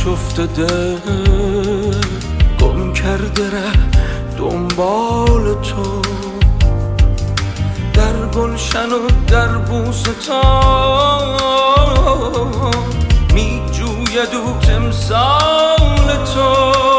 آشفته گم کرده ره دنبال تو، در گلشن و در بوستان می جوید او تمثال تو.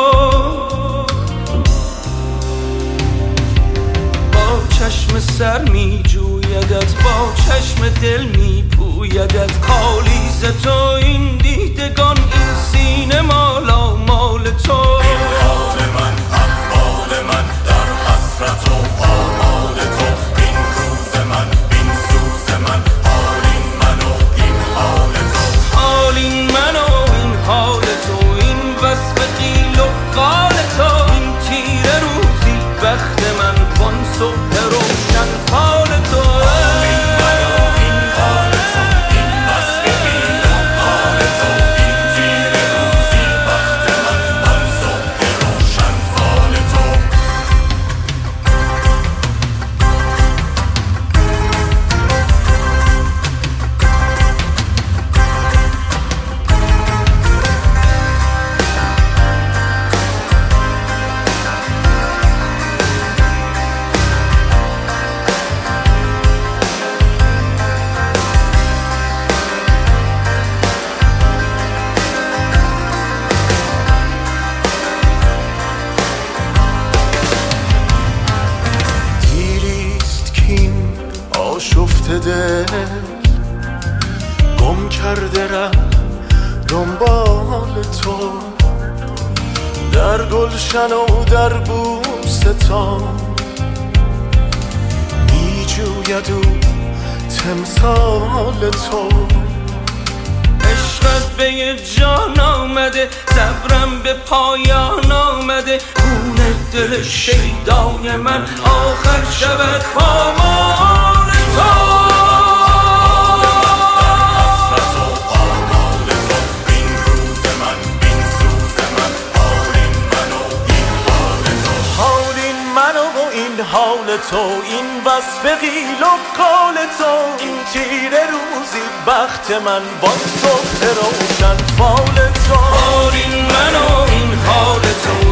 با چشم سر می جویدت، با چشم دل می پویدت، خالی ز تو این دیدگان، این سینه مالا مال تو. این حال من، احوال من، در حسرت و آمال تو. این روز من، این سوز من، حال این من و این حال تو. حال این من و این حال تو، این وصف قیل و قال تو. این تیره روزی بخت من، وان صبح روشن فال تو. آشفته گم کرده ره دنبال تو، در گلشن و در بوستان می جوید او تمثال تو. عشقت به یه جان آمده، صبرم به پایان آمده، خون دل شیدای من آخر شود پامال تو. حال تو، این وصف قیل و قال تو. این تیره روزی بخت من، وان صبح روشن فال تو. حال این من و این حال تو.